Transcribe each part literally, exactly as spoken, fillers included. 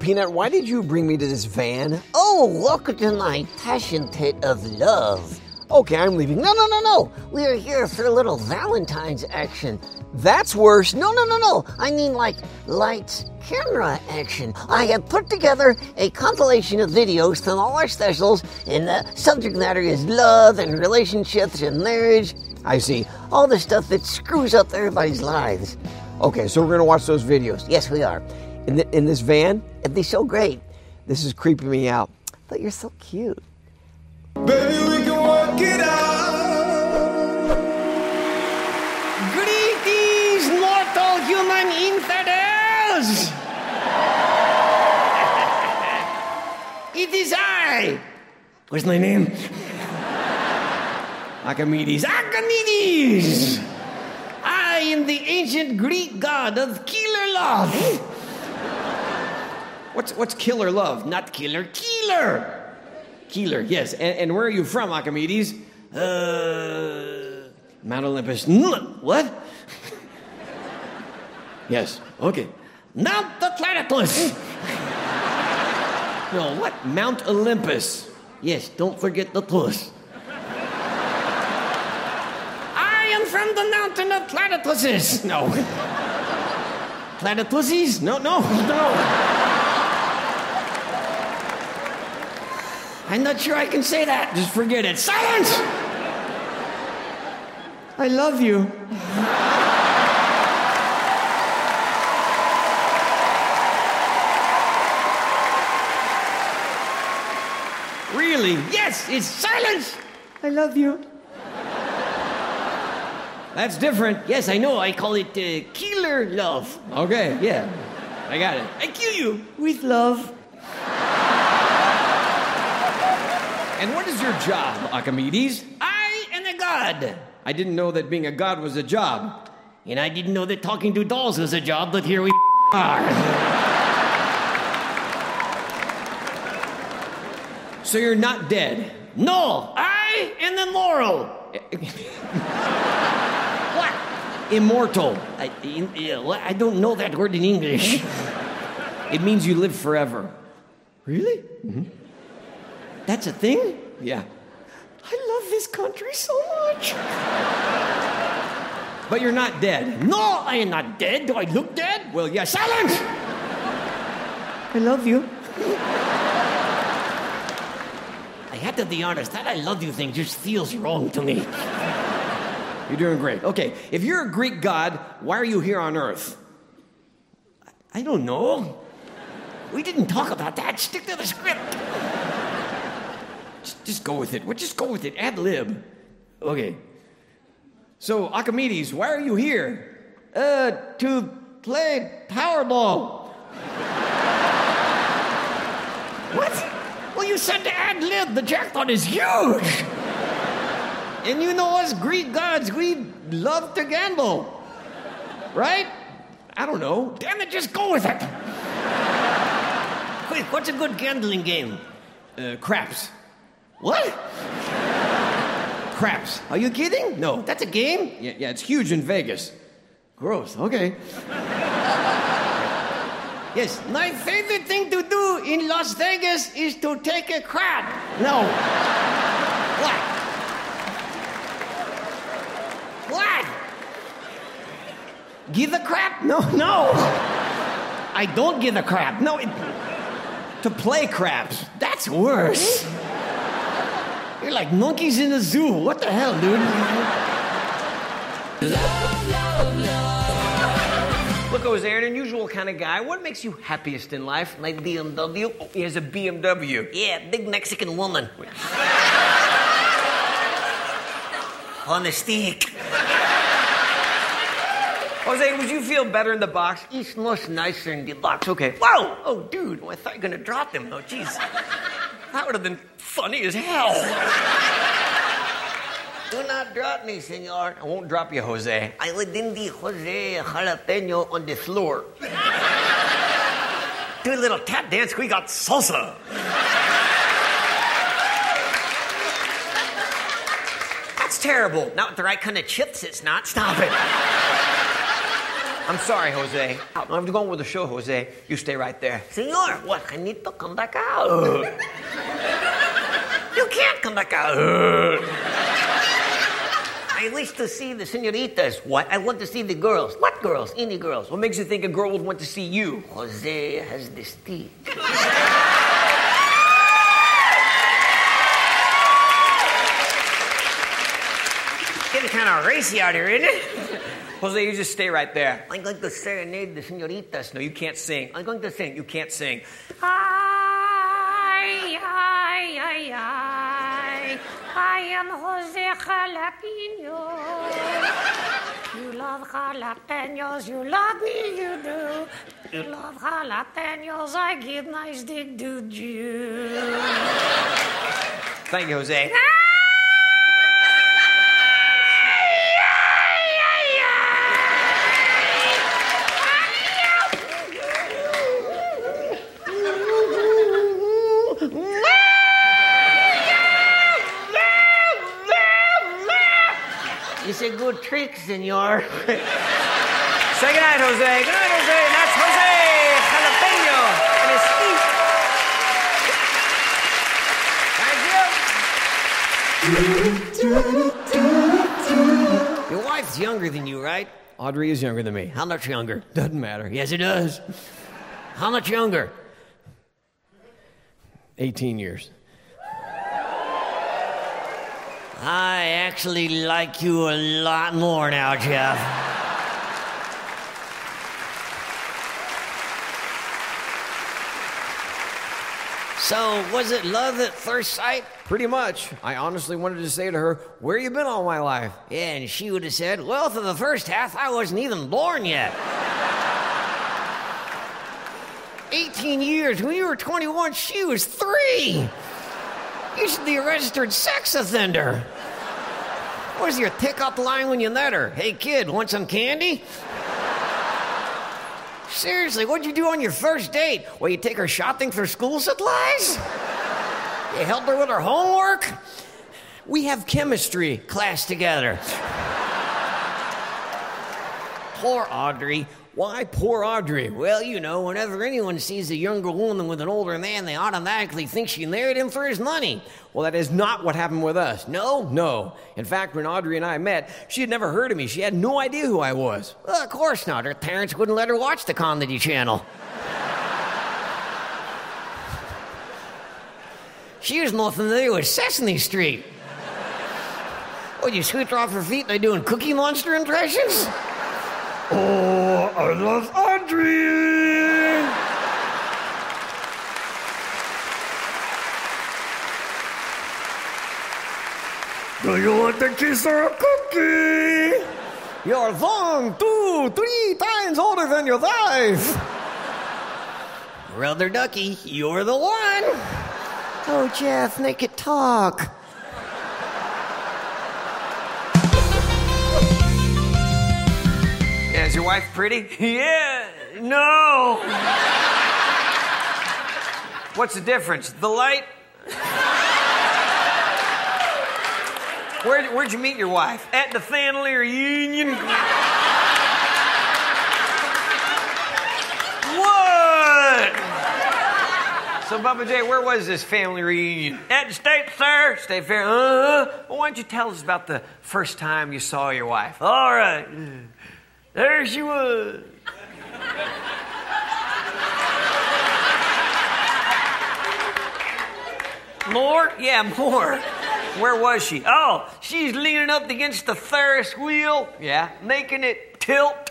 Peanut, why did you bring me to this van? Oh, welcome to my passion pit of love. Okay, I'm leaving. No, no, no, no. We are here for a little Valentine's action. That's worse. No, no, no, no. I mean like lights, camera action. I have put together a compilation of videos from all our specials, and the subject matter is love and relationships and marriage. I see. All the stuff that screws up everybody's lives. Okay, so we're going to watch those videos. Yes, we are. In, the, in this van? It'd be so great. This is creeping me out. But you're so cute. Baby, we can work it out. Greetings, mortal human infidels! It is I. What's my name? Archimedes. Archimedes! I am the ancient Greek god of killer love. What's what's killer love? Not killer, keeler. Keeler, yes. And, and where are you from, Archimedes? Uh, Mount Olympus. What? Yes, okay. Mount the Platypus. No, what? Mount Olympus. Yes, don't forget the puss. I am from the mountain of platypuses. No. Platypussies? No, no, no. I'm not sure I can say that. Just forget it. Silence! I love you. Really? Yes, it's silence. I love you. That's different. Yes, I know. I call it uh, killer love. Okay, yeah. I got it. I kill you with love. And what is your job, Archimedes? I am a god. I didn't know that being a god was a job. And I didn't know that talking to dolls was a job, but here we are. So you're not dead? No, I am immoral. What? Immortal. I, in, uh, well, I don't know that word in English. It means you live forever. Really? Mm-hmm. That's a thing? Yeah. I love this country so much. But you're not dead. No, I am not dead. Do I look dead? Well, yes. Silence! I love you. I have to be honest, that I love you thing just feels wrong to me. You're doing great. Okay, if you're a Greek god, why are you here on Earth? I don't know. We didn't talk about that. Stick to the script. Just, just go with it. Well, just go with it. Ad lib. Okay. So, Archimedes, why are you here? Uh, to play Powerball. What? Well, you said to ad lib. The jackpot is huge. And you know us Greek gods, we love to gamble. Right? I don't know. Damn it, just go with it. Quick, what's a good gambling game? Uh, craps. What? Craps. Are you kidding? No. That's a game? Yeah, yeah, it's huge in Vegas. Gross. Okay. Yes, my favorite thing to do in Las Vegas is to take a crap. No. What? What? Give a crap? No, no. I don't give a crap. No, it... To play craps. That's worse. You're like monkeys in a zoo. What the hell, dude? Love, love, love. Look, Jose, you're an unusual kind of guy. What makes you happiest in life? My B M W? Oh, he has a B M W. Yeah, big Mexican woman. On the stick. Jose, would you feel better in the box? He's much nicer in the box. Okay. Whoa! Oh, dude, I thought you were going to drop him. Oh, jeez. That would have been funny as hell. Do not drop me, senor. I won't drop you, Jose. I would in the Jose jalapeno on the floor. Do a little tap dance. We got salsa. That's terrible. Not with the right kind of chips, it's not. Stop it. I'm sorry, Jose. I'm going with the show, Jose. You stay right there. Senor, what? I need to come back out. You can't come back out. I wish to see the senoritas. What? I want to see the girls. What girls? Any girls. What makes you think a girl would want to see you? Jose has this teeth. Getting kind of racy out here, isn't it? Jose, you just stay right there. I'm going to serenade the senoritas. No, you can't sing. I'm going to sing. You can't sing. Ay, ay, ay, ay. I am Jose Jalapeno. You love jalapenos, you love me, you do. You love jalapenos, I give my stick to you. Thank you, Jose. It's a good trick, senor. Say goodnight, Jose. Good night, Jose. And that's Jose Jalapeno and his feet. Thank you. Your wife's younger than you, right? Audrey is younger than me. How much younger? Doesn't matter. Yes, it does. How much younger? eighteen years. I actually like you a lot more now, Jeff. So, was it love at first sight? Pretty much. I honestly wanted to say to her, where you been all my life? Yeah, and she would have said, well, for the first half, I wasn't even born yet. eighteen years. When you were twenty-one, she was three. You should be a registered sex offender. What was your pick-up line when you met her? Hey, kid, want some candy? Seriously, what'd you do on your first date? Well, you take her shopping for school supplies? You helped her with her homework? We have chemistry class together. Poor Audrey. Why poor Audrey? Well, you know, whenever anyone sees a younger woman with an older man, they automatically think she married him for his money. Well, that is not what happened with us. No? No. In fact, when Audrey and I met, she had never heard of me. She had no idea who I was. Well, of course not. Her parents wouldn't let her watch the Comedy Channel. She was more familiar with Sesame Street. Oh, you sweep her off her feet and they're doing Cookie Monster impressions? Oh, I love Audrey! Do you want a kiss or a cookie? You're one, two, three times older than your wife. Brother Ducky, you're the one. Oh, Jeff, make it talk. Yeah, is your wife pretty? Yeah. No. What's the difference? The light? Where, where'd you meet your wife? At the family reunion. What? So, Bubba J, where was this family reunion? At the State Fair. State Fair, uh-huh. Well, why don't you tell us about the first time you saw your wife? All right. There she was. More? Yeah, more. Where was she? Oh, she's leaning up against the Ferris wheel. Yeah. Making it tilt.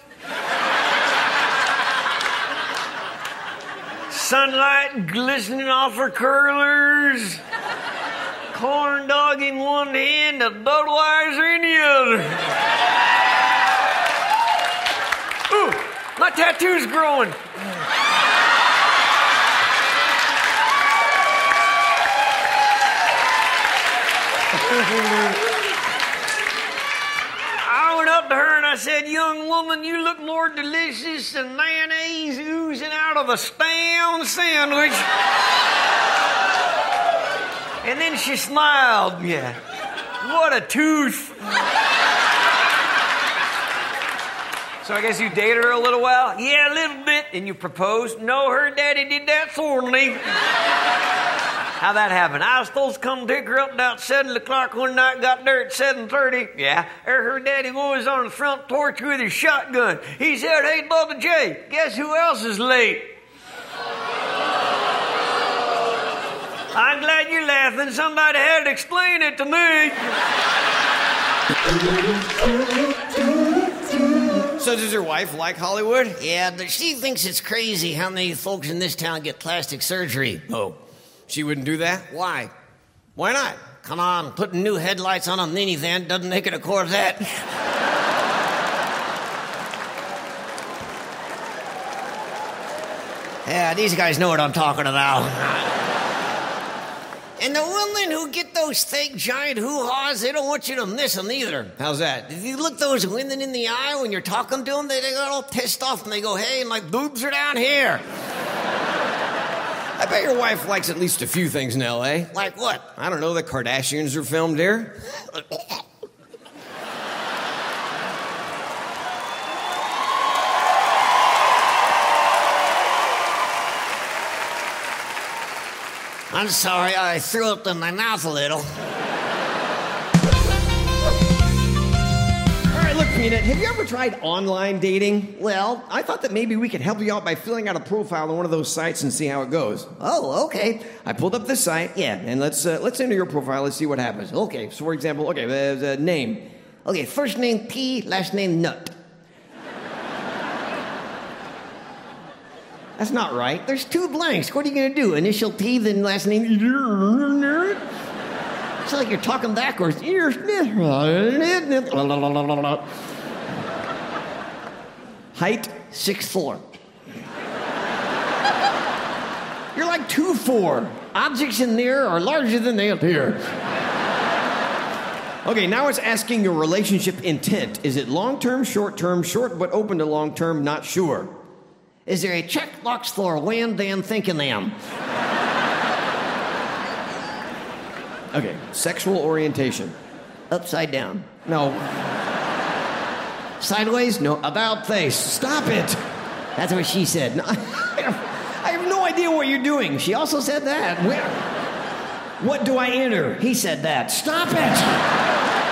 Sunlight glistening off her curlers. Corn dog in one hand, a Budweiser in the other. Ooh, my tattoo's growing. I went up to her and I said, young woman, you look more delicious than mayonnaise oozing out of a Spam sandwich. And then she smiled. Yeah. What a tooth. So I guess you dated her a little while? Yeah, a little bit. And you proposed? No, her daddy did that for me. How that happen? I was supposed to come pick her up about seven o'clock one night, got there at seven thirty. Yeah. There her daddy was on the front porch with his shotgun. He said, hey, Bubba J, guess who else is late? I'm glad you're laughing. Somebody had to explain it to me. So does your wife like Hollywood? Yeah, but she thinks it's crazy how many folks in this town get plastic surgery. Oh, she wouldn't do that? Why? Why not? Come on, putting new headlights on a minivan doesn't make it a Corvette. Yeah, these guys know what I'm talking about. And the women who get those fake giant hoo-haws, they don't want you to miss them either. How's that? If you look those women in the eye when you're talking to them, they, they get all pissed off and they go, hey, my boobs are down here. I bet your wife likes at least a few things in L A. Like what? I don't know, the Kardashians are filmed here. I'm sorry, I threw up in my mouth a little. All right, look, Peanut, have you ever tried online dating? Well, I thought that maybe we could help you out by filling out a profile on one of those sites and see how it goes. oh, okay. I pulled up this site, yeah, and let's uh, let's enter your profile. Let's see what happens. Okay, so for example, okay, there's a name. Okay, first name P, last name Nut. That's not right. There's two blanks. What are you going to do? Initial P, then last name? It's like you're talking backwards. Height? six foot four. You're like two foot four. Objects in there are larger than they appear. Okay, now it's asking your relationship intent. Is it long-term, short-term, short but open to long-term, not sure? Is there a checkbox for when damn thinking them? Okay, sexual orientation. Upside down. No. Sideways? No, about face. Stop it. That's what she said. No, I, have, I have no idea what you're doing. She also said that. Where? What do I enter? He said that. Stop it.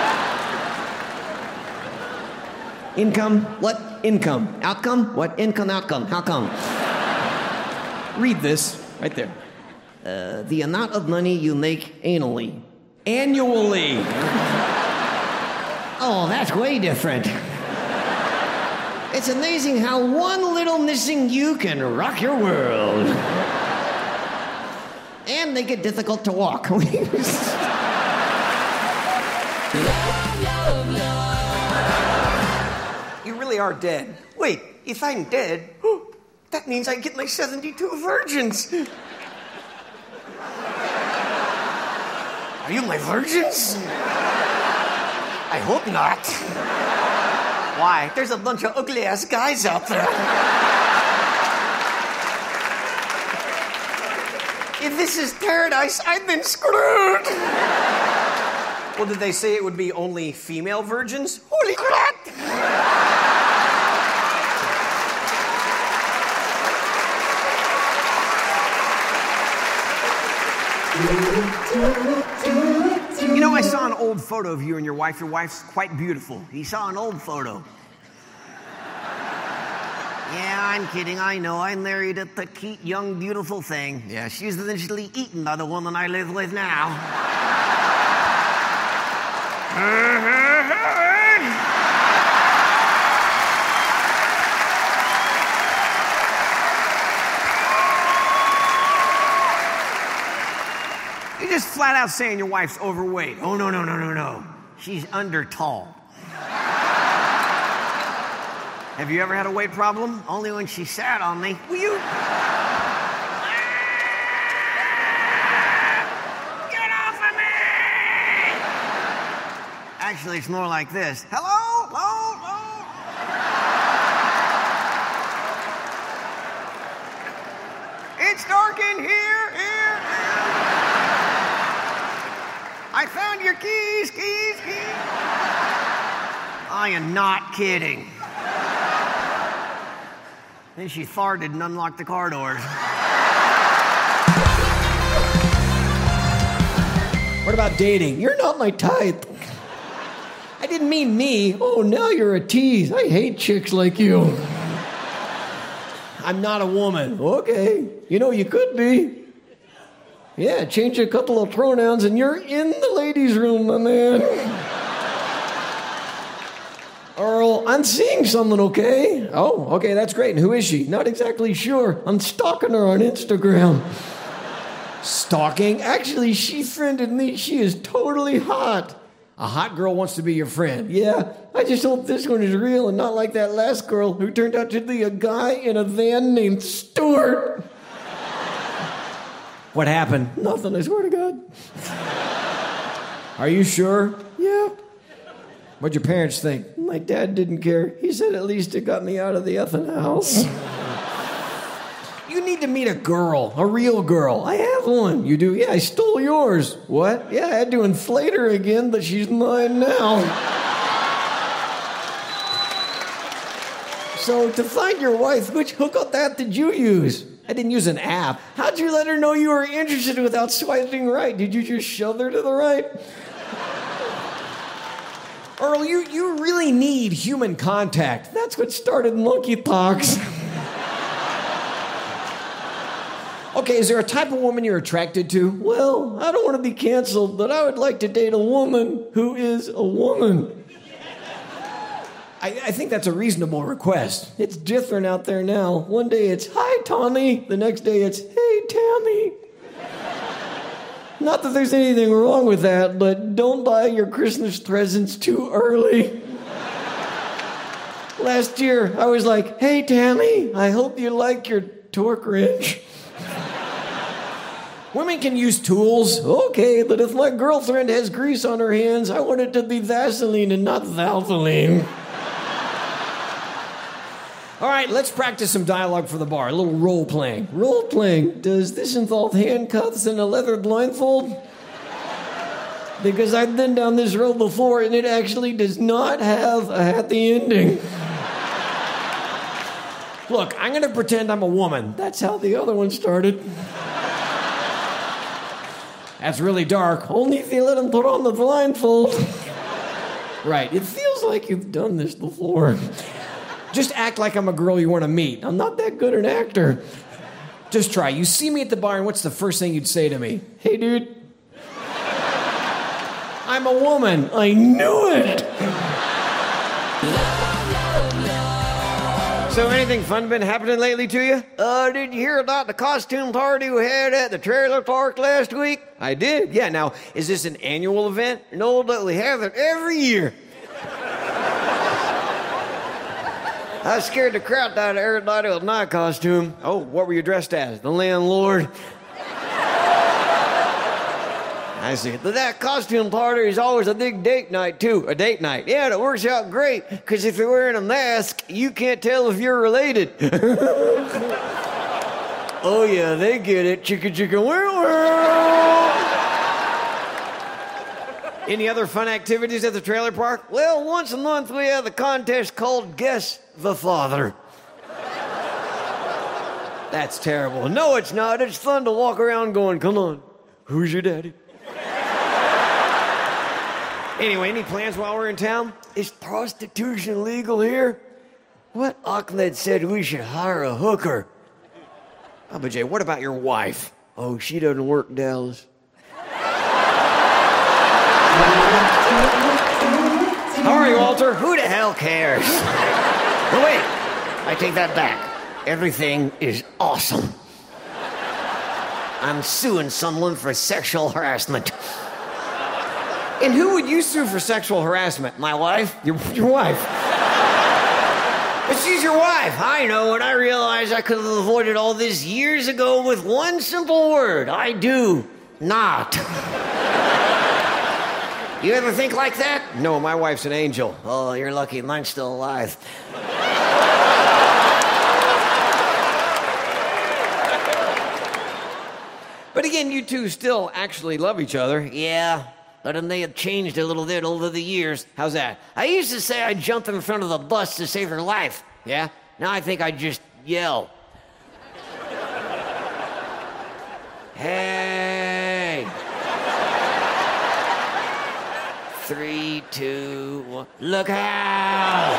Income? What? Income. Outcome? What? Income, outcome. How come? Read this right there. Uh, the amount of money you make annually. Annually. Oh, that's way different. It's amazing how one little missing you can rock your world. And make it difficult to walk. You really are dead. Wait, if I'm dead, that means I get my seventy-two virgins. Are you my virgins? I hope not. Why? There's a bunch of ugly-ass guys out there. If this is paradise, I've been screwed. Well, did they say it would be only female virgins? Holy crap! You know, I saw an old photo of you and your wife. Your wife's quite beautiful. He saw an old photo. Yeah, I'm kidding. I know. I married a petite, young, beautiful thing. Yeah, she's eventually eaten by the woman I live with now. You're just flat out saying your wife's overweight. Oh, no, no, no, no, no. She's under tall. Have you ever had a weight problem? Only when she sat on me. Will you? Get off of me! Actually, it's more like this. Hello? Hello? Hello? It's dark in here, here, here. I found your keys, keys, keys. I am not kidding. Then she farted and unlocked the car doors. What about dating? You're not my type. I didn't mean me. Oh, now you're a tease. I hate chicks like you. I'm not a woman. Okay. You know, you could be. Yeah, change a couple of pronouns and you're in the ladies' room, my man. Earl, I'm seeing someone, okay? Oh, okay, that's great. And who is she? Not exactly sure. I'm stalking her on Instagram. Stalking? Actually, she friended me. She is totally hot. A hot girl wants to be your friend. Yeah, I just hope this one is real and not like that last girl who turned out to be a guy in a van named Stuart. What happened? Nothing, I swear to God. Are you sure? Yeah. What'd your parents think? My dad didn't care. He said at least it got me out of the effing house. You need to meet a girl, a real girl. I have one. You do? Yeah, I stole yours. What? Yeah, I had to inflate her again, but she's mine now. So, to find your wife, which hookup app did you use? I didn't use an app. How'd you let her know you were interested without swiping right? Did you just shove her to the right? Earl, you, you really need human contact. That's what started monkeypox. Okay, is there a type of woman you're attracted to? Well, I don't want to be canceled, but I would like to date a woman who is a woman. I, I think that's a reasonable request. It's different out there now. One day it's, hi, Tommy. The next day it's, hey, Tammy. Not that there's anything wrong with that, but don't buy your Christmas presents too early. Last year, I was like, hey, Tammy, I hope you like your torque wrench. Women can use tools. Okay, but if my girlfriend has grease on her hands, I want it to be Vaseline and not Valvoline. All right, let's practice some dialogue for the bar. A little role-playing. Role-playing. Does this involve handcuffs and a leather blindfold? Because I've been down this road before, and it actually does not have a happy ending. Look, I'm going to pretend I'm a woman. That's how the other one started. That's really dark. Only if you let him put on the blindfold. Right, it feels like you've done this before. Just act like I'm a girl you want to meet. I'm not that good an actor. Just try. You see me at the bar, and what's the first thing you'd say to me? Hey, dude. I'm a woman. I knew it. So anything fun been happening lately to you? Uh, did you hear about the costume party we had at the trailer park last week? I did. Yeah, now, is this an annual event? No, but we have it every year. I scared the crap out of everybody with my costume. Oh, what were you dressed as? The landlord? I see. But that costume party is always a big date night, too. A date night? Yeah, it works out great, because if you're wearing a mask, you can't tell if you're related. Oh, yeah, they get it. Chicka, chicka, wow, wow. Any other fun activities at the trailer park? Well, once a month we have a contest called Guess the Father. That's terrible. No, it's not. It's fun to walk around going, come on, who's your daddy? Anyway, any plans while we're in town? Is prostitution legal here? What? Ahmed said we should hire a hooker. Papa J, what about your wife? Oh, she doesn't work, Dallas. How are you, Walter? Who the hell cares? But wait, I take that back. Everything is awesome. I'm suing someone for sexual harassment. And who would you sue for sexual harassment? My wife? Your, your wife. But she's your wife. I know, and I realize I could have avoided all this years ago with one simple word. I do not. You ever think like that? No, my wife's an angel. Oh, you're lucky. Mine's still alive. But again, you two still actually love each other. Yeah, but then they have changed a little bit over the years. How's that? I used to say I'd jump in front of the bus to save her life. Yeah? Now I think I'd just Yell. Hey. Three, two, one. Look out!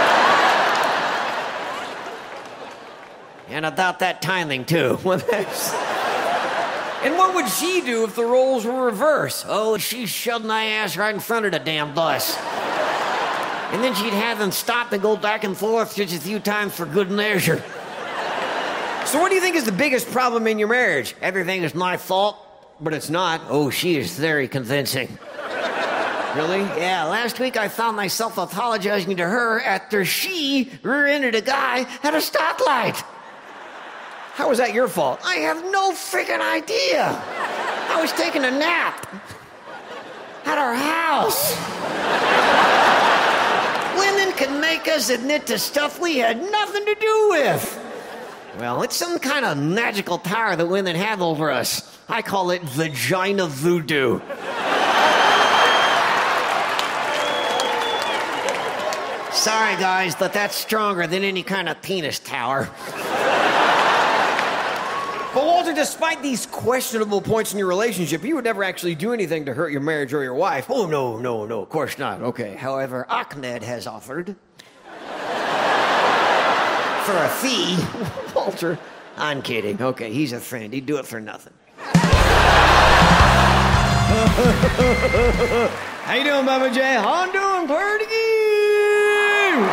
And about that timing, too. Well, that's... And what would she do if the roles were reversed? Oh, she'd shove my ass right in front of the damn bus. And then she'd have them stop and go back and forth just a few times for good measure. So what do you think is the biggest problem in your marriage? Everything is my fault. But it's not. Oh, she is very convincing. Really? Yeah, last week I found myself apologizing to her after she rear-ended a guy at a stoplight. How was that your fault? I have no freaking idea. I was taking a nap at our house. Women can make us admit to stuff we had nothing to do with. Well, it's some kind of magical power that women have over us. I call it vagina voodoo. Sorry, guys, but that's stronger than any kind of penis tower. But Walter, despite these questionable points in your relationship, you would never actually do anything to hurt your marriage or your wife. Oh, no, no, no, of course not. Okay, however, Ahmed has offered... for a fee... Walter... I'm kidding. Okay, he's a friend. He'd do it for nothing. How you doing, Bubba J? I'm doing pretty good.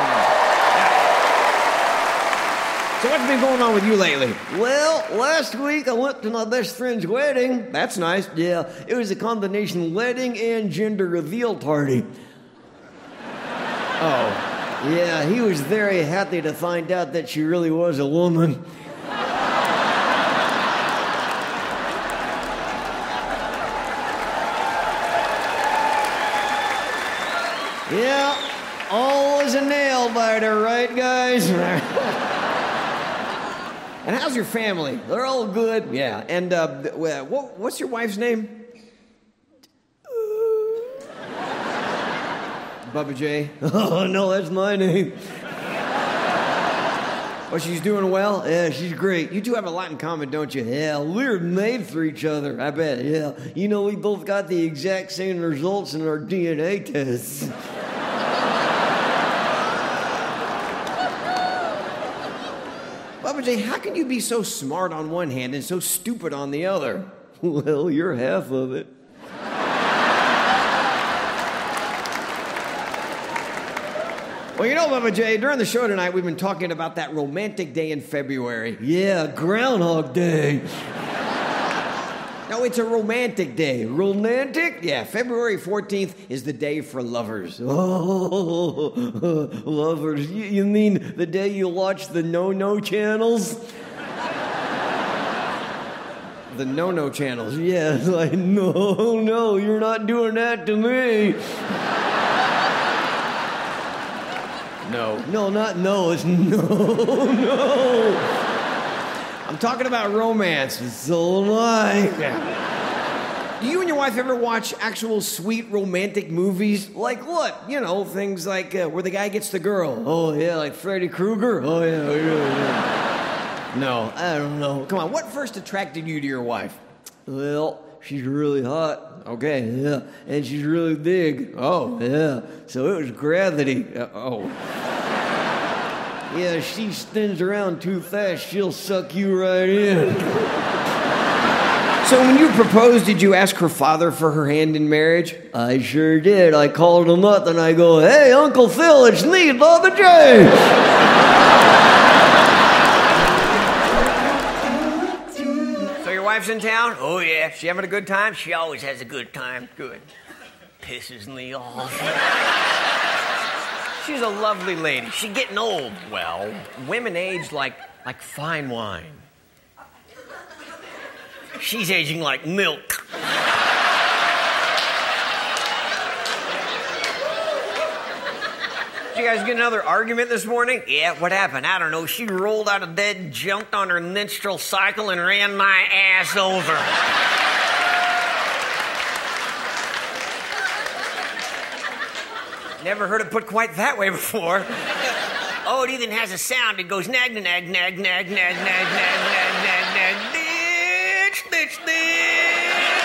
So what's been going on with you lately? Well, last week I went to my best friend's wedding. That's nice. Yeah, it was a combination wedding and gender reveal party. Oh. Yeah, he was very happy to find out that she really was a woman. Yeah, all was a nail biter, right, guys? And how's your family? They're all good. Yeah, and uh, what, what's your wife's name? Bubba J. Oh, no, that's my name. Oh, she's doing well? Yeah, she's great. You two have a lot in common, don't you? Yeah, we're made for each other, I bet, yeah. You know, we both got the exact same results in our D N A tests. Bubba J, how can you be so smart on one hand and so stupid on the other? Well, you're half of it. Well, you know, Bubba J, during the show tonight, we've been talking about that romantic day in February. Yeah, Groundhog Day. No, it's a romantic day. Romantic? Yeah, February fourteenth is the day for lovers. Oh, lovers. You, you mean the day you watch the no-no channels? The no-no channels. Yeah, like, no, no, you're not doing that to me. No. No, not no, it's no, no. I'm talking about romance. So am I. Do you and your wife ever watch actual sweet romantic movies? Like what? You know, things like uh, where the guy gets the girl. Oh, yeah, like Freddy Krueger? Oh, yeah, yeah, yeah. No. I don't know. Come on, what first attracted you to your wife? Well, she's really hot. Okay. Yeah, and she's really big. Oh. Yeah, so it was gravity. Uh, oh. Yeah, she spins around too fast, she'll suck you right in. So when you proposed, did you ask her father for her hand in marriage? I sure did. I called him up and I go, hey, Uncle Phil, it's me, Bubba J. So your wife's in town? Oh, yeah. She having a good time? She always has a good time. Good. Pisses me off. She's a lovely lady. She's getting old. Well, women age like like fine wine. She's aging like milk. Did you guys get another argument this morning? Yeah, what happened? I don't know. She rolled out of bed, jumped on her menstrual cycle, and ran my ass over. Never heard it put quite that way before. Oh, it even has a sound. It goes nag, nag, nag, nag, nag, nag, nag, nag, nag, nag, ditch, ditch, ditch.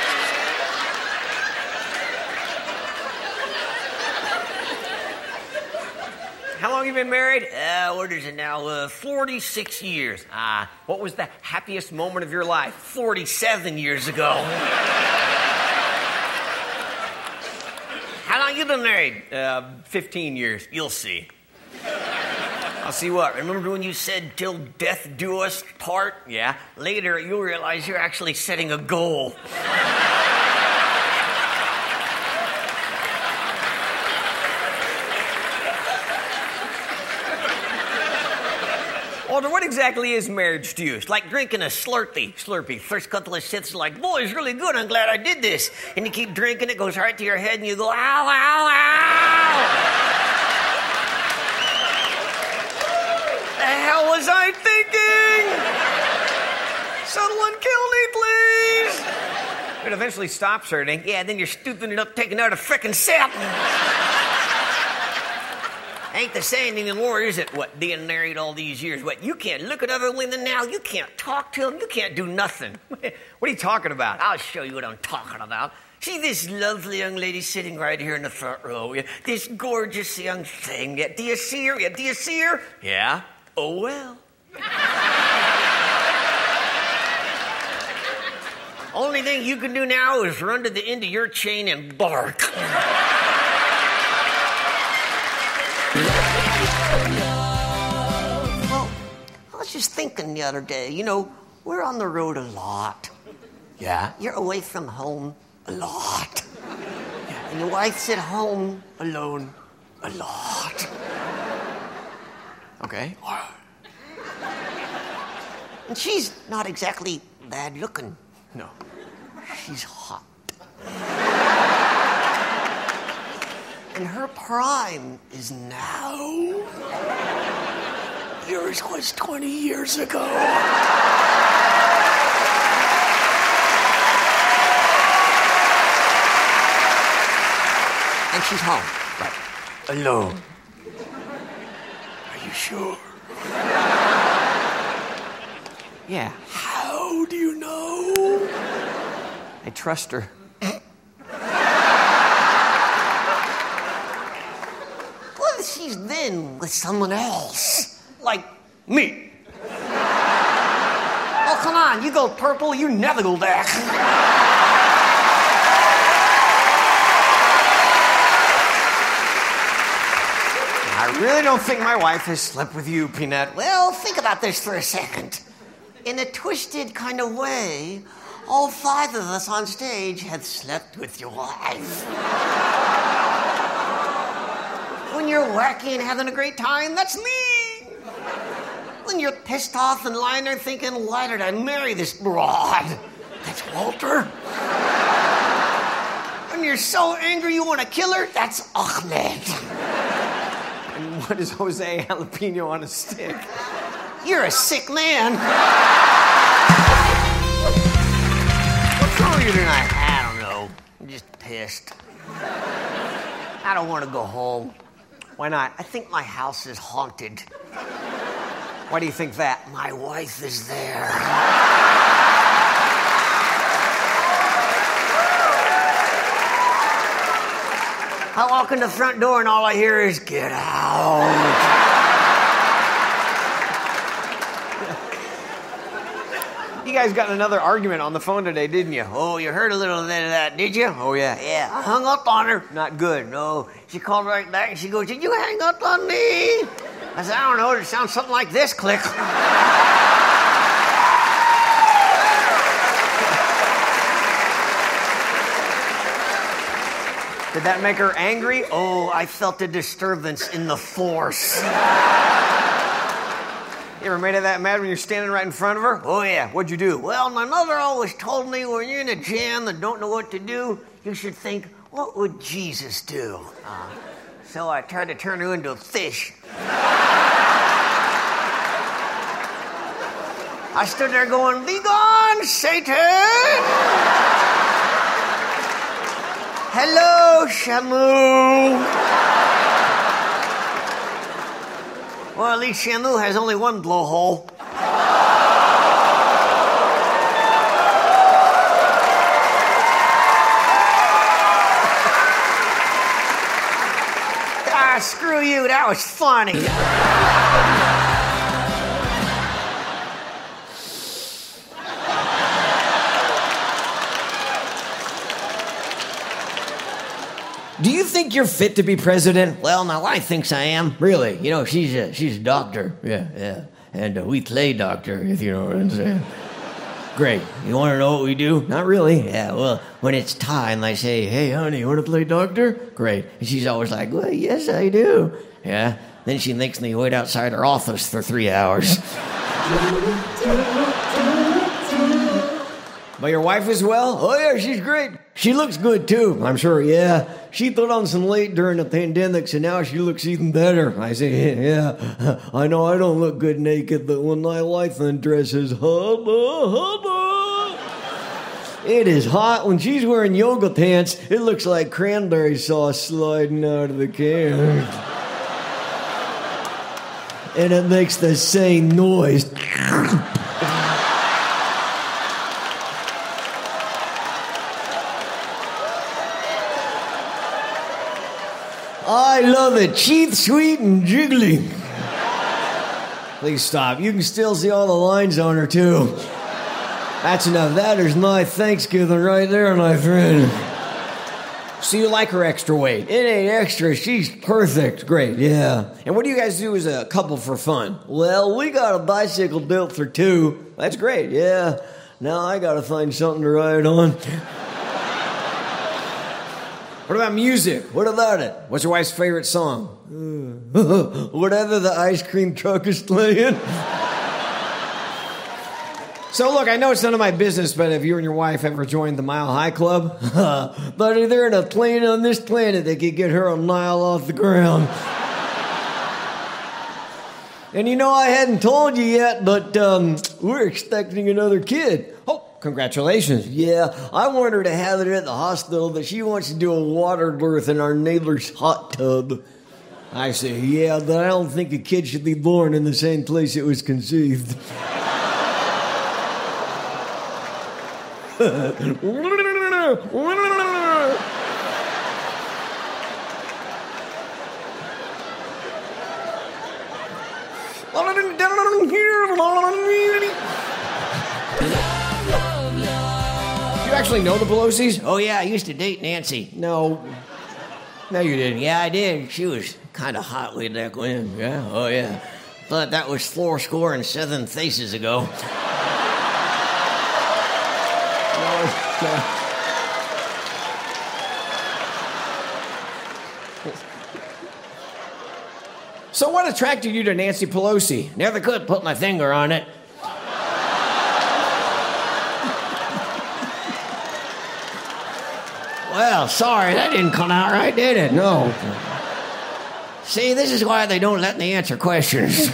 How long you been married? Uh, what is it now? Uh, forty-six years. Ah, what was the happiest moment of your life? forty-seven years ago. How long you been married? Uh, fifteen years. You'll see. I'll see what. Remember when you said, till death do us part? Yeah. Later, you'll realize you're actually setting a goal. Walter, what exactly is marriage to you? It's like drinking a Slurpee. Slurpee. First couple of sips are like, boy, it's really good. I'm glad I did this. And you keep drinking, it goes right to your head, and you go, ow, ow, ow. The hell was I thinking? Someone kill me, please. It eventually stops hurting. Yeah, then you're stooping it up, taking out a frickin' sip. Ain't the same anymore, is it? What, being married all these years? What, you can't look at other women now? You can't talk to them? You can't do nothing. What are you talking about? I'll show you what I'm talking about. See this lovely young lady sitting right here in the front row? Yeah, this gorgeous young thing. Yeah, do you see her? Yeah, do you see her? Yeah? Oh, well. Only thing you can do now is run to the end of your chain and bark. Well, I was just thinking the other day, you know, we're on the road a lot. Yeah? You're away from home a lot. And your wife's at home alone a lot. Okay. And she's not exactly bad looking. No. She's hot. And her prime is now. Yours was twenty years ago. And she's home. Right. Alone. Are you sure? Yeah. How do you know? I trust her. What if she's been with someone else? Like me. Oh, come on. You go purple, you never go back. I really don't think my wife has slept with you, Peanut. Well, think about this for a second. In a twisted kind of way, all five of us on stage have slept with your wife. When you're wacky and having a great time, that's me. When you're pissed off and lying there thinking, why did I marry this broad? That's Walter. When you're so angry you want to kill her, that's Ahmed. And what is Jose Jalapeno on a stick? You're a sick man. What's wrong with you tonight? I don't know. I'm just pissed. I don't want to go home. Why not? I think my house is haunted. Why do you think that? My wife is there. I walk in the front door and all I hear is, get out. You guys got in another argument on the phone today, didn't you? Oh, you heard a little bit of that, did you? Oh, yeah. Yeah, I hung up on her. Not good. No, she called right back and she goes, did you hang up on me? I said, I don't know, it sounds something like this, click. Did that make her angry? Oh, I felt a disturbance in the force. You ever made her that mad when you're standing right in front of her? Oh, yeah. What'd you do? Well, my mother always told me when you're in a jam and don't know what to do, you should think, what would Jesus do? Uh, so I tried to turn her into a fish. I stood there going, be gone, Satan! Hello, Shamu! Well, at least Shamu has only one blowhole. Ah, screw you. That was funny. Do you think you're fit to be president? Well, my wife thinks I am. Really? You know, she's a, she's a doctor. Yeah, yeah. And uh, we play doctor, if you know what I'm saying. Great. You want to know what we do? Not really. Yeah, well, when it's time, I say, hey, honey, you want to play doctor? Great. And she's always like, well, yes, I do. Yeah. Then she makes me wait outside her office for three hours. But your wife as well? Oh, yeah, she's great. She looks good, too, I'm sure, yeah. She put on some weight during the pandemic, so now she looks even better. I say, yeah, I know I don't look good naked, but when my wife undresses, hubba, hubba. It is hot. When she's wearing yoga pants, it looks like cranberry sauce sliding out of the can. And it makes the same noise. I love it. Cheap, sweet, and jiggly. Please stop. You can still see all the lines on her, too. That's enough. That is my Thanksgiving right there, my friend. So you like her extra weight? It ain't extra. She's perfect. Great, yeah. And what do you guys do as a couple for fun? Well, we got a bicycle built for two. That's great, yeah. Now I gotta find something to ride on. What about music? What about it? What's your wife's favorite song? Whatever the ice cream truck is playing. So look, I know it's none of my business, but have you and your wife ever joined the Mile High Club? Buddy, there ain't a plane on this planet that could get her a mile off the ground. And you know, I hadn't told you yet, but um, we're expecting another kid. Oh, congratulations. Yeah, I want her to have it at the hospital, but she wants to do a water birth in our neighbor's hot tub. I say, yeah, but I don't think a kid should be born in the same place it was conceived. You actually know the Pelosi's? Oh, yeah, I used to date Nancy. No. No, you didn't. Yeah, I did. She was kind of hot way back when. Yeah? Oh, yeah. But that was four score and seven faces ago. So what attracted you to Nancy Pelosi? Never could put my finger on it. Well, sorry, that didn't come out right, did it? No. See, this is why they don't let me answer questions.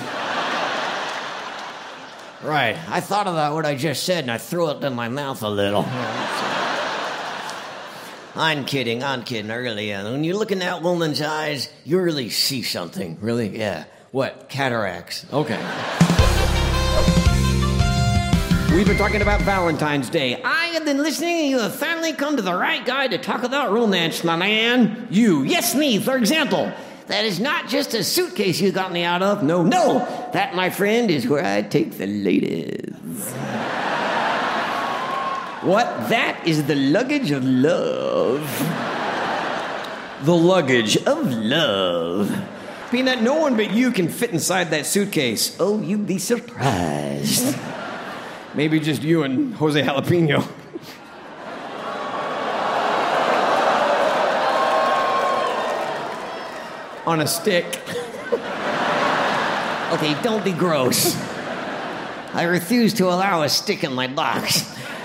Right. I thought about what I just said, and I threw it in my mouth a little. I'm kidding, I'm kidding, really. Uh, when you look in that woman's eyes, you really see something. Really? Yeah. What? Cataracts. Okay. We've been talking about Valentine's Day. I have been listening, and you have finally come to the right guy to talk about romance, my man. You. Yes, me, for example. That is not just a suitcase you got me out of. No, no. That, my friend, is where I take the ladies. What? That is the luggage of love. The luggage of love. Peanut, no one but you can fit inside that suitcase. Oh, you'd be surprised. Maybe just you and Jose Jalapeno. On a stick. Okay, don't be gross. I refuse to allow a stick in my box.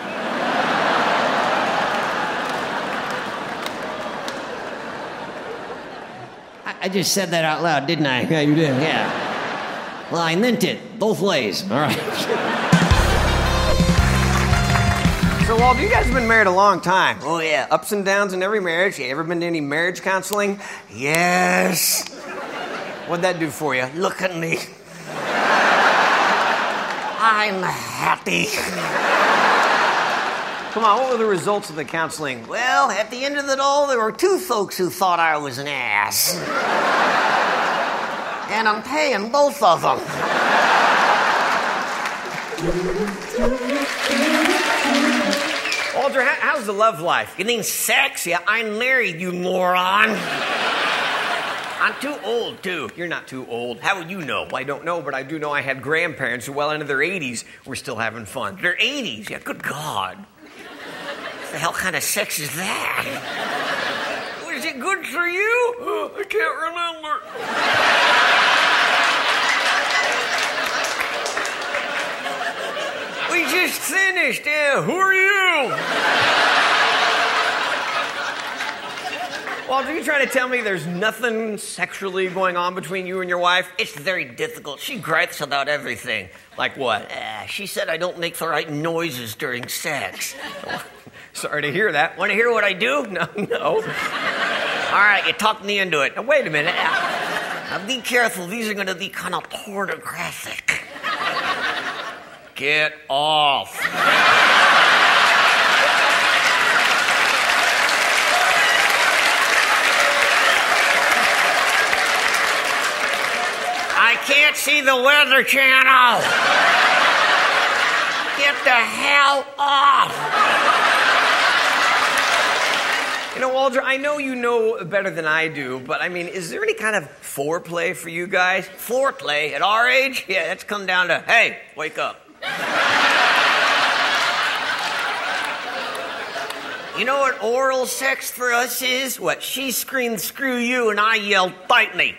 I, I just said that out loud, didn't I? Yeah, you did. Yeah. Well, I meant it both ways. All right. So, Walter, you guys have been married a long time. Oh, yeah. Ups and downs in every marriage. You ever been to any marriage counseling? Yes. What'd that do for you? Look at me. I'm happy. Come on, what were the results of the counseling? Well, at the end of it all, there were two folks who thought I was an ass. And I'm paying both of them. Walter, how, how's the love life? You mean sex? Yeah, I'm married, you moron. I'm too old, too. You're not too old. How would you know? Well, I don't know, but I do know I had grandparents who, well into their eighties, were still having fun. Their eighties? Yeah, good God. What the hell kind of sex is that? Was it good for you? Oh, I can't remember. We just finished. Yeah, who are you? Walter, are you trying to tell me there's nothing sexually going on between you and your wife? It's very difficult. She gripes about everything. Like what? Uh, she said I don't make the right noises during sex. Sorry to hear that. Want to hear what I do? No, no. All right, you talked me into it. Now, wait a minute. Now, be careful. These are going to be kind of pornographic. Get off. I can't see the Weather Channel. Get the hell off. You know, Walter, I know you know better than I do, but I mean, is there any kind of foreplay for you guys? Foreplay at our age? Yeah, that's come down to, hey, wake up. You know what oral sex for us is? What? She screamed, screw you, and I yelled, bite me.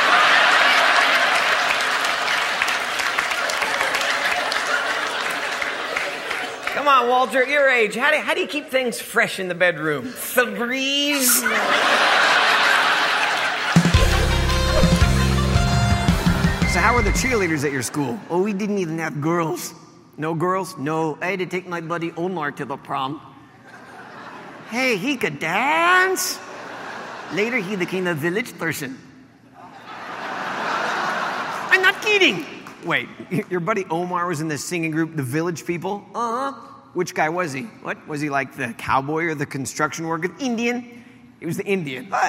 Come on, Walter, at your age, how do, how do you keep things fresh in the bedroom? Febreze. So how were the cheerleaders at your school? Oh, we didn't even have girls. No girls? No, I had to take my buddy Omar to the prom. Hey, he could dance. Later, he became a village person. I'm not kidding. Wait, your buddy Omar was in the singing group, The Village People? Uh-huh. Which guy was he? What? Was he like the cowboy or the construction worker? Indian. He was the Indian. What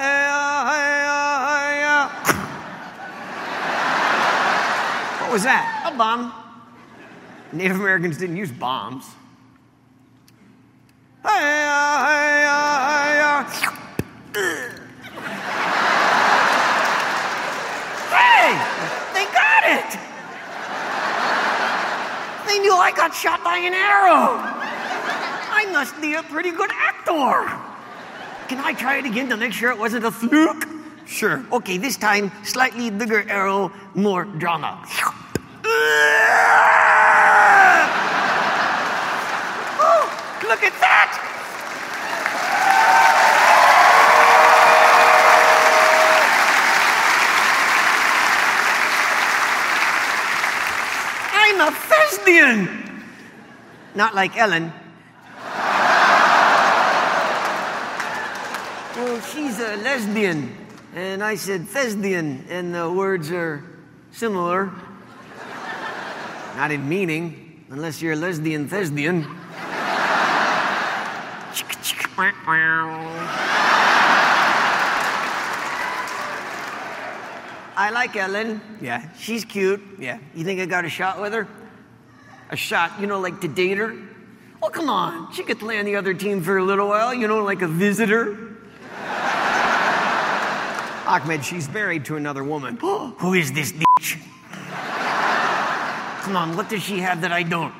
was that? A bomb. Native Americans didn't use bombs. Hey! They got it! They knew I got shot by an arrow. I must be a pretty good actor. Can I try it again to make sure it wasn't a fluke? Sure. Okay, this time, slightly bigger arrow, more drama. Oh, look at that! I'm a thespian! Not like Ellen. Well, she's a lesbian, and I said thespian, and the words are similar. Not in meaning, unless you're a lesbian thespian. I like Ellen. Yeah. She's cute. Yeah. You think I got a shot with her? A shot, you know, like to date her? Oh, come on. She could play on the other team for a little while, you know, like a visitor. Ahmed, she's married to another woman. Who is this bitch? Come on, what does she have that I don't?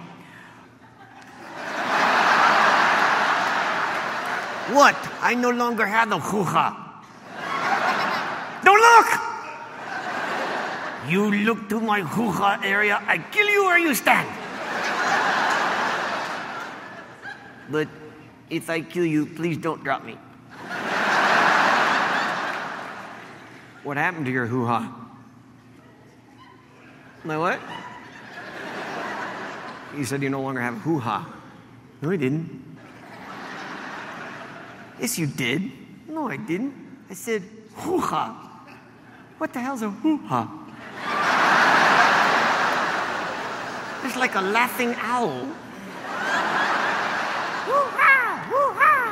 What? I no longer have the hoo-ha. Don't look! You look to my hoo-ha area, I kill you where you stand. But if I kill you, please don't drop me. What happened to your hoo-ha? My what? You said you no longer have a hoo-ha. No, I didn't. Yes, you did. No, I didn't. I said hoo-ha. What the hell's a hoo-ha? It's like a laughing owl. Woo-ha! Woo-ha!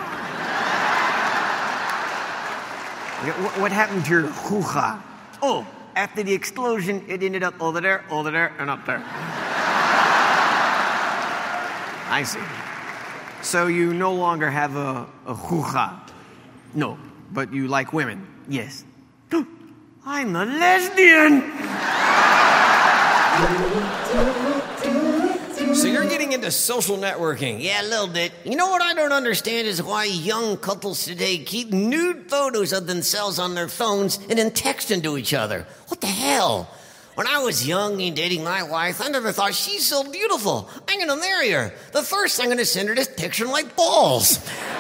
What, what happened to your hoo-ha? Oh, after the explosion, it ended up over there, over there, and up there. I see. So you no longer have a, a hoo-ha? No, but you like women? Yes. I'm a lesbian! So you're getting into social networking. Yeah, a little bit. You know what I don't understand is why young couples today keep nude photos of themselves on their phones and then texting to each other. What the hell? When I was young and dating my wife, I never thought she's so beautiful. I'm gonna marry her. The first I'm gonna send her this picture like balls.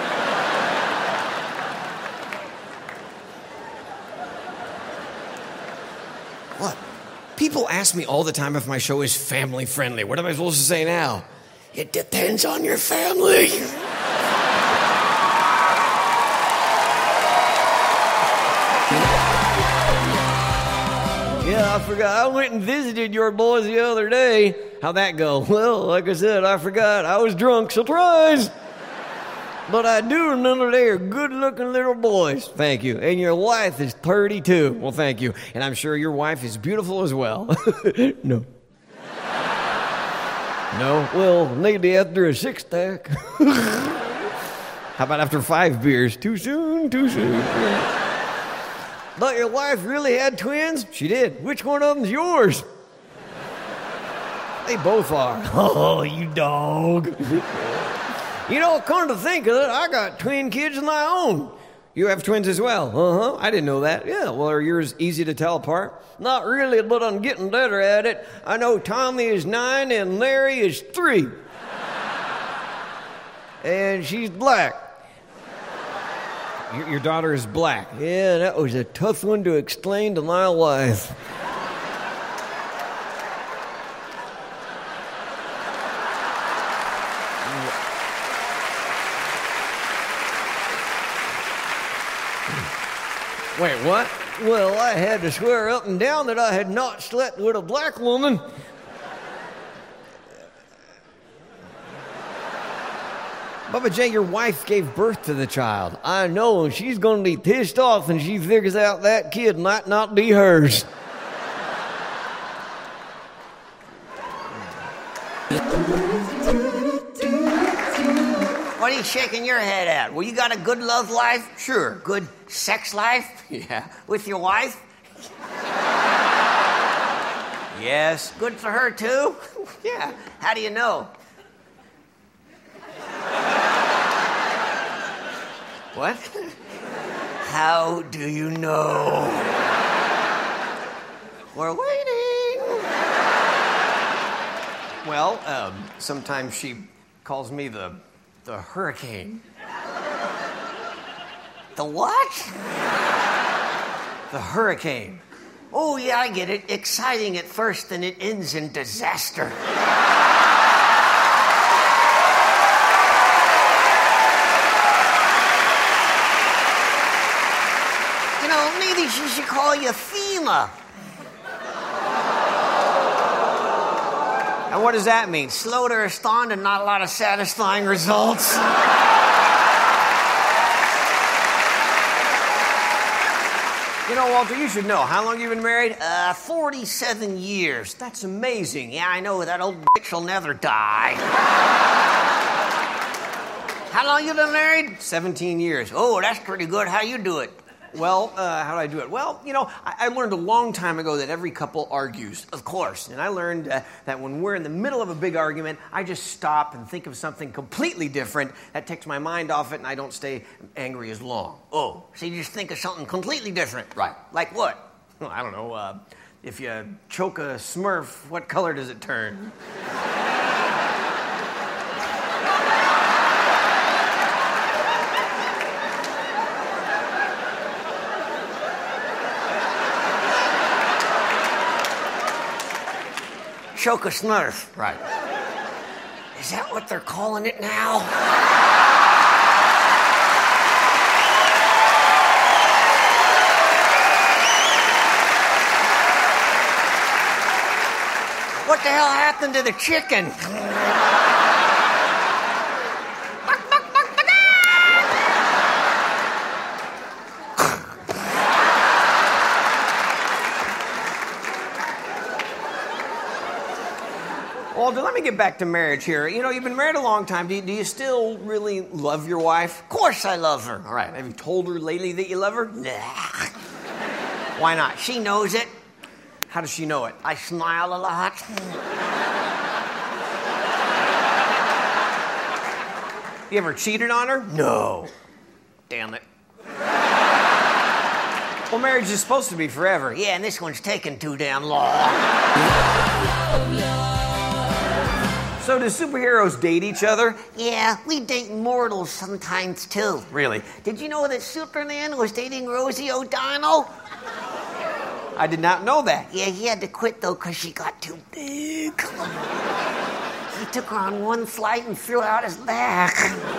What? People ask me all the time if my show is family friendly. What am I supposed to say now? It depends on your family. Yeah, I forgot. I went and visited your boys the other day. How'd that go? Well, like I said, I forgot. I was drunk. Surprise! But I do remember they are good-looking little boys. Thank you. And your wife is thirty-two. Well, thank you. And I'm sure your wife is beautiful as well. No. No? Well, maybe after a six-pack. How about after five beers? Too soon? Too soon. Yeah. But your wife really had twins? She did. Which one of them's yours? They both are. Oh, you dog. You know, come to think of it, I got twin kids of my own. You have twins as well? Uh-huh. I didn't know that. Yeah, well, are yours easy to tell apart? Not really, but I'm getting better at it. I know Tommy is nine and Larry is three. And she's black. Your, your daughter is black. Yeah, that was a tough one to explain to my wife. Wait, what? Well, I had to swear up and down that I had not slept with a black woman. Bubba J, your wife gave birth to the child. I know, and she's going to be pissed off when she figures out that kid might not be hers. What are you shaking your head at? Well, you got a good love life? Sure. Good sex life? Yeah. With your wife? Yes. Good for her, too? Yeah. How do you know? What? How do you know? We're waiting. Well, um, sometimes she calls me the... the hurricane. The what? The hurricane. Oh, yeah, I get it. Exciting at first, and it ends in disaster. You know, maybe she should call you FEMA. And what does that mean? Slow to respond and not a lot of satisfying results. You know, Walter, you should know. How long you been married? Uh, forty-seven years. That's amazing. Yeah, I know. That old bitch will never die. How long you been married? seventeen years. Oh, that's pretty good. How you do it? Well, uh, how do I do it? Well, you know, I, I learned a long time ago that every couple argues. Of course. And I learned uh, that when we're in the middle of a big argument, I just stop and think of something completely different. That takes my mind off it, and I don't stay angry as long. Oh, so you just think of something completely different. Right. Like what? Well, I don't know. Uh, if you choke a Smurf, what color does it turn? Choke a Smurf. Right. Is that what they're calling it now? hell happened to the chicken? Walter, let me get back to marriage here. You know, you've been married a long time. Do you, do you still really love your wife? Of course I love her. All right. Have you told her lately that you love her? Nah. Why not? She knows it. How does she know it? I smile a lot. You ever cheated on her? No. Damn it. Well, marriage is supposed to be forever. Yeah, and this one's taking too damn long. So do superheroes date each other? Yeah, we date mortals sometimes, too. Really? Did you know that Superman was dating Rosie O'Donnell? I did not know that. Yeah, he had to quit, though, because she got too big. He took her on one flight and threw out his back.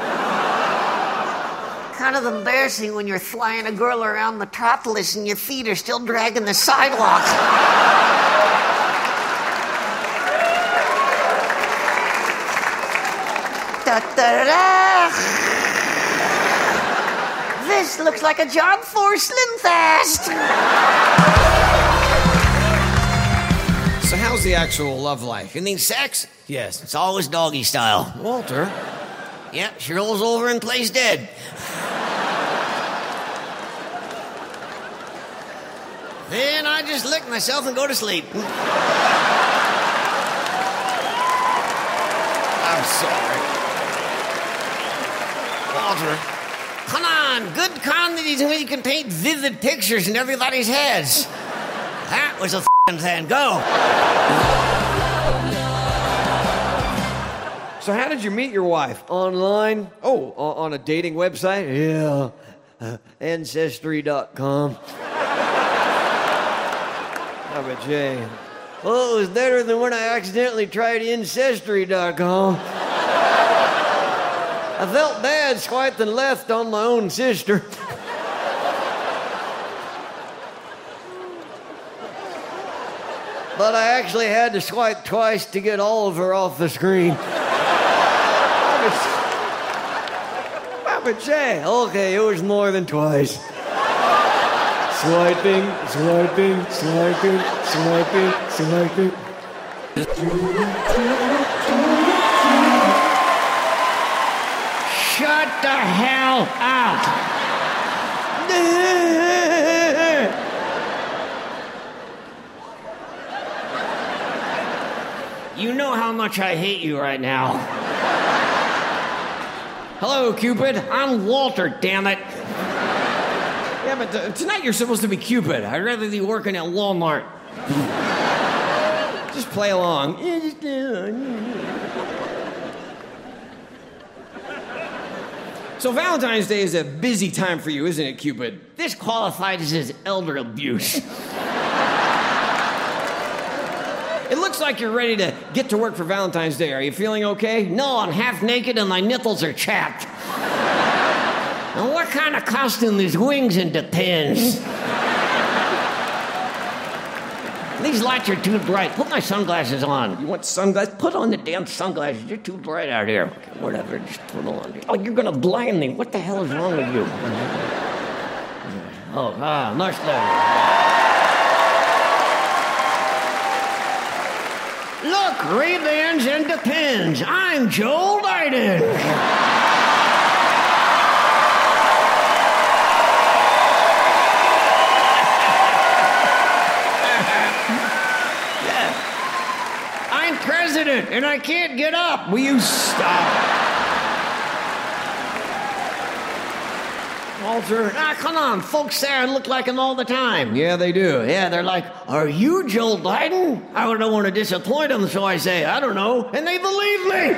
Kind of embarrassing when you're flying a girl around Metropolis and your feet are still dragging the sidewalk. Da, da, da. This looks like a John four Slim Fast. So how's the actual love life? You mean sex? Yes. It's always doggy style. Walter? Yeah, she rolls over and plays dead. Then I just lick myself and go to sleep. I'm sorry. Walter, come on, good comedy is when you can paint vivid pictures in everybody's heads. That was a f***ing Van Gogh. So how did you meet your wife? Online? Oh, o- on a dating website? Yeah. Uh, Ancestry dot com. Oh, but Jay. Well, it was better than when I accidentally tried Ancestry dot com. I felt bad swiping left on my own sister. But I actually had to swipe twice to get all of her off the screen. Papa Jay. Okay, it was more than twice. Swiping, swiping, swiping, swiping, swiping. Shut the hell up! You know how much I hate you right now. Hello, Cupid. I'm Walter, damn it. Yeah, but uh, tonight you're supposed to be Cupid. I'd rather be working at Walmart. Just play along. So Valentine's Day is a busy time for you, isn't it, Cupid? This qualifies as elder abuse. It looks like you're ready to get to work for Valentine's Day. Are you feeling okay? No, I'm half naked and my nipples are chapped. Now, what kind of costume is wings and depends? These lights are too bright. Put my sunglasses on. You want sunglasses? Put on the damn sunglasses. You're too bright out here. Okay, whatever, just put them on. Oh, you're gonna blind me. What the hell is wrong with you? Oh, ah, much better. Look, Ray-Bans and Depends. I'm Joel Biden. I'm president, and I can't get up. Will you stop? Walter, ah, come on. Folks there look like him all the time. Yeah, they do. Yeah, they're like, are you Joe Biden? I don't want to disappoint them, so I say, I don't know. And they believe me.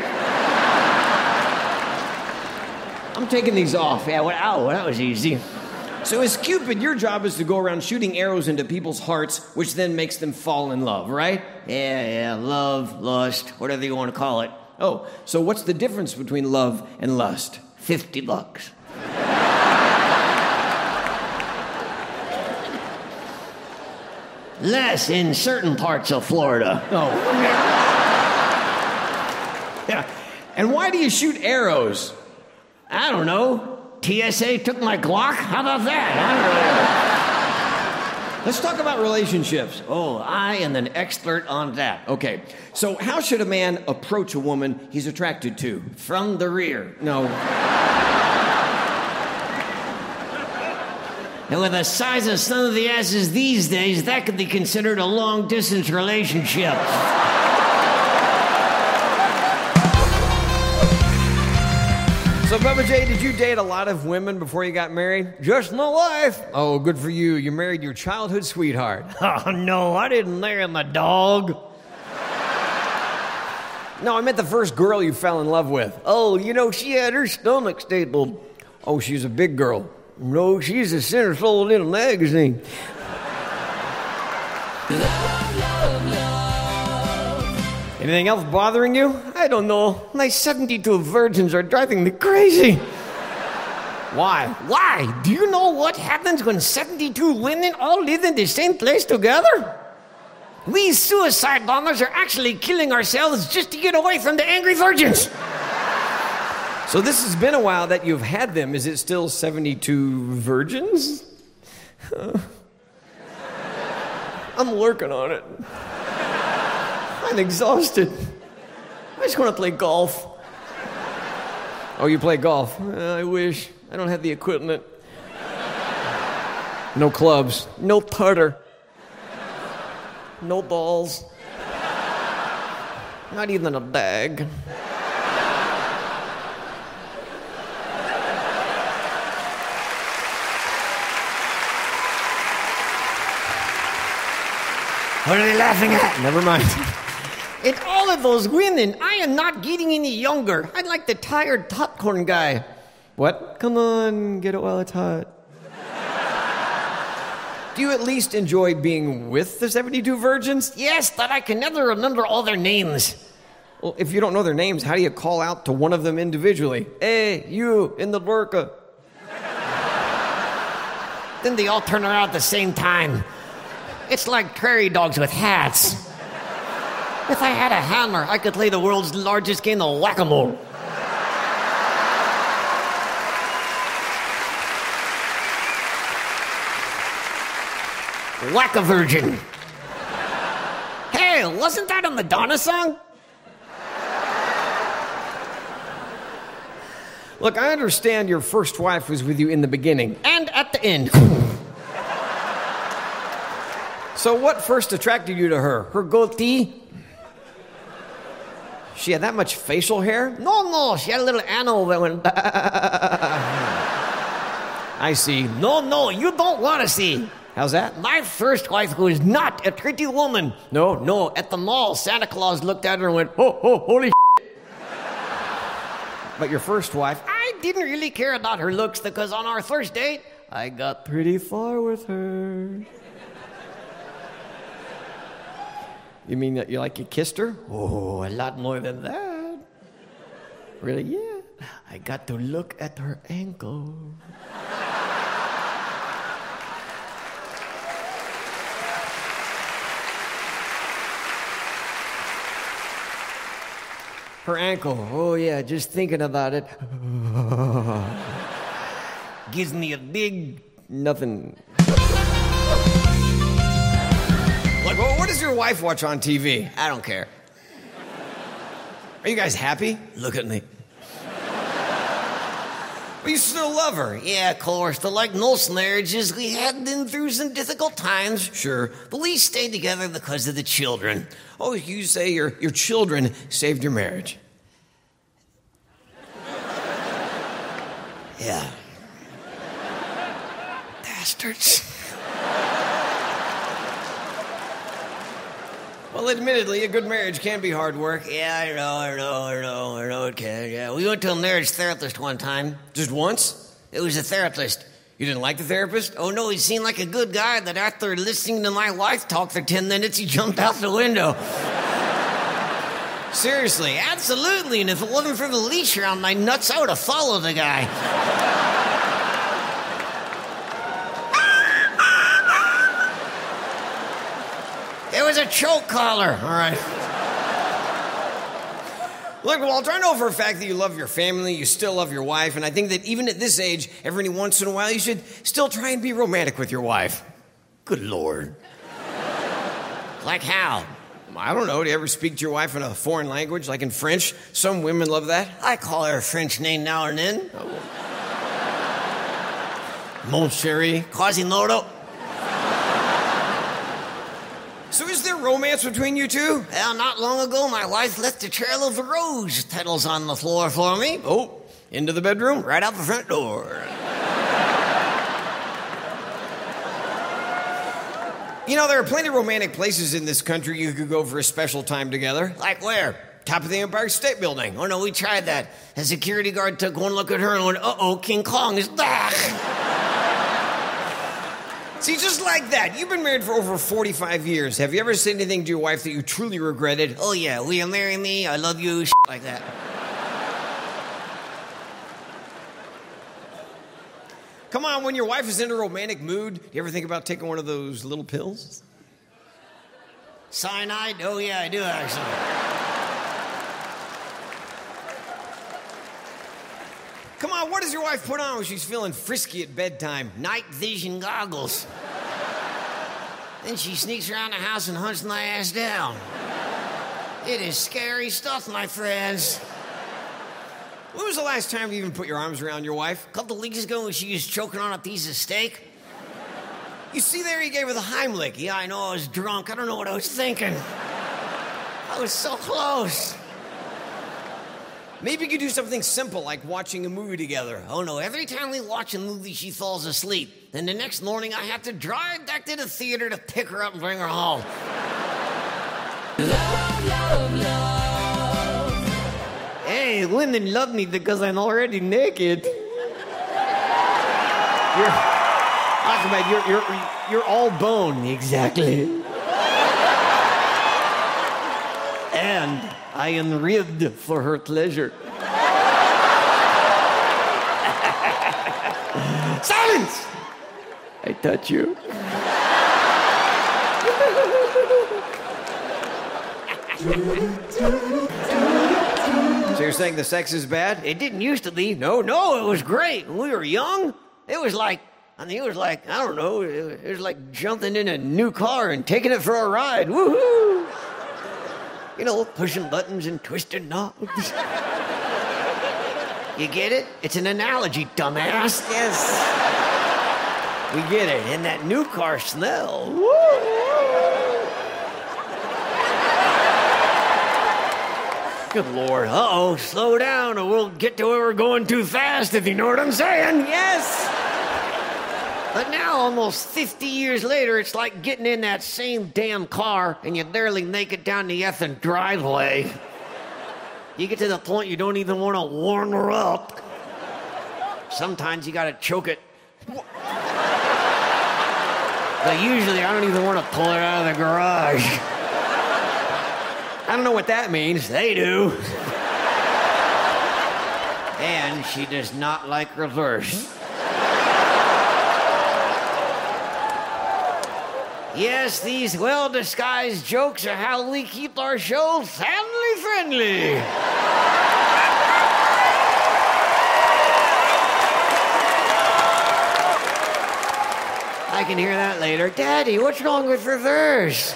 I'm taking these off. Yeah, well, ow, that was easy. So as Cupid, your job is to go around shooting arrows into people's hearts, which then makes them fall in love, right? Yeah, yeah, love, lust, whatever you want to call it. Oh, so what's the difference between love and lust? Fifty bucks. Less in certain parts of Florida. Oh. Yeah. And why do you shoot arrows? I don't know. T S A took my Glock? How about that? I don't know. Let's talk about relationships. Oh, I am an expert on that. Okay, so how should a man approach a woman he's attracted to? From the rear. No. And with the size of some of the asses these days, that could be considered a long-distance relationship. So, Bubba J, did you date a lot of women before you got married? Just my wife. Oh, good for you. You married your childhood sweetheart. Oh, no, I didn't marry my dog. No, I meant the first girl you fell in love with. Oh, you know, she had her stomach stapled. Oh, she's a big girl. No, she's a centerfold in a magazine. Anything else bothering you? I don't know. My seventy-two virgins are driving me crazy. Why? Why? Do you know what happens when seventy-two women all live in the same place together? We suicide bombers are actually killing ourselves just to get away from the angry virgins. So this has been a while that you've had them. Is it still seventy-two virgins? Uh, I'm working on it. I'm exhausted. I just want to play golf. Oh, you play golf? Uh, I wish. I don't have the equipment. No clubs. No putter. No balls. Not even a bag. What are they laughing at? Never mind. And all of those women, I am not getting any younger. I'm like the tired popcorn guy. What? Come on, get it while it's hot. Do you at least enjoy being with the seventy-two virgins? Yes, but I can never remember all their names. Well, if you don't know their names, how do you call out to one of them individually? Hey, you in the burqa. Then they all turn around at the same time. It's like prairie dogs with hats. If I had a hammer, I could play the world's largest game of whack-a-mole. Whack-a-virgin. Hey, wasn't that a Madonna song? Look, I understand your first wife was with you in the beginning. And at the end. So what first attracted you to her? Her goatee? She had that much facial hair? No, no, she had a little animal that went... I see. No, no, you don't want to see. How's that? My first wife was not a pretty woman. No, no, at the mall, Santa Claus looked at her and went, oh, oh, holy shit. But your first wife... I didn't really care about her looks because on our first date, I got pretty far with her. You mean that you like you kissed her? Oh, a lot more than that. Really? Yeah. I got to look at her ankle. Her ankle. Oh, yeah, just thinking about it. Gives me a big... Nothing. Like, well, what does your wife watch on T V? I don't care. Are you guys happy? Look at me. Well, you still love her. Yeah, of course. But like most marriages, we had been through some difficult times. Sure. But we stayed together because of the children. Oh, you say your, your children saved your marriage. Yeah. Bastards. Well, admittedly, a good marriage can be hard work. Yeah, I know, I know, I know, I know it can. Yeah, we went to a marriage therapist one time. Just once? It was a therapist. You didn't like the therapist? Oh, no, he seemed like a good guy that after listening to my wife talk for ten minutes, he jumped out the window. Seriously? Absolutely, and if it wasn't for the leash around my nuts, I would have followed the guy. It was a choke collar. All right. Look, Walter, I know for a fact that you love your family, you still love your wife, and I think that even at this age, every once in a while, you should still try and be romantic with your wife. Good Lord. Like how? I don't know. Do you ever speak to your wife in a foreign language, like in French? Some women love that. I call her a French name now and then. Oh. Mon chéri. Quasimodo. So is there romance between you two? Well, not long ago, my wife left a trail of rose petals on the floor for me. Oh, into the bedroom? Right out the front door. You know, there are plenty of romantic places in this country you could go for a special time together. Like where? Top of the Empire State Building. Oh, no, we tried that. A security guard took one look at her and went, uh-oh, King Kong is back. See, just like that. You've been married for over forty-five years. Have you ever said anything to your wife that you truly regretted? Oh, yeah. Will you marry me? I love you. Shit like that. Come on, when your wife is in a romantic mood, do you ever think about taking one of those little pills? Cyanide? Oh, yeah, I do, actually. Come on, what does your wife put on when she's feeling frisky at bedtime? Night vision goggles. Then she sneaks around the house and hunts my ass down. It is scary stuff, my friends. When was the last time you even put your arms around your wife? A couple of weeks ago when she was choking on a piece of steak. You see there, you gave her the Heimlich. Yeah, I know, I was drunk. I don't know what I was thinking. I was so close. Maybe you could do something simple like watching a movie together. Oh, no, every time we watch a movie, she falls asleep. Then the next morning, I have to drive back to the theater to pick her up and bring her home. Love, love, love. Hey, women love me because I'm already naked. You're, Ahmed, you're, you're, you're all bone. Exactly. And I am ribbed for her pleasure. Silence! I touch you. So you're saying the sex is bad? It didn't used to be. No, no, it was great. When we were young, it was like, I mean, it was like, I don't know, it was like jumping in a new car and taking it for a ride. Woohoo! You know, pushing buttons and twisting knobs. You get it? It's an analogy, dumbass. Yes. We get it. And that new car smell. Woo! Good Lord. Uh-oh, slow down or we'll get to where we're going too fast, if you know what I'm saying. Yes. But now, almost fifty years later, it's like getting in that same damn car and you barely make it down the effing driveway. You get to the point you don't even want to warm her up. Sometimes you gotta choke it. But usually I don't even want to pull her out of the garage. I don't know what that means. They do. And she does not like reverse. Yes, these well-disguised jokes are how we keep our show family-friendly. I can hear that later. Daddy, what's wrong with reverse?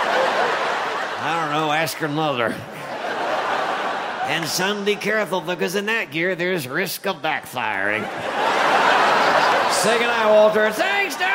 I don't know, ask her mother. And son, be careful, because in that gear, there's risk of backfiring. Say goodnight, Walter. Thanks, darling!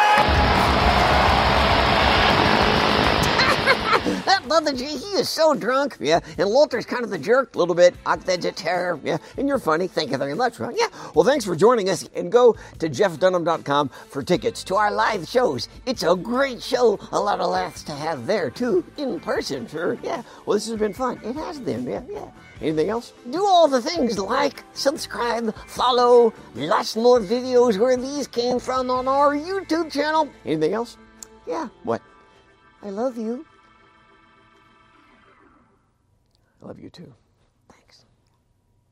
That Brother G, he is so drunk, yeah, and Walter's kind of the jerk, a little bit, octogenarian, yeah, and you're funny, thank you very much, right? Yeah, well, thanks for joining us, and go to jeff dunham dot com for tickets to our live shows. It's a great show, a lot of laughs to have there, too, in person, sure, yeah. Well, this has been fun. It has been, yeah, yeah. Anything else? Do all the things like subscribe, follow, lots more videos where these came from on our YouTube channel. Anything else? Yeah, what? I love you. I love you too.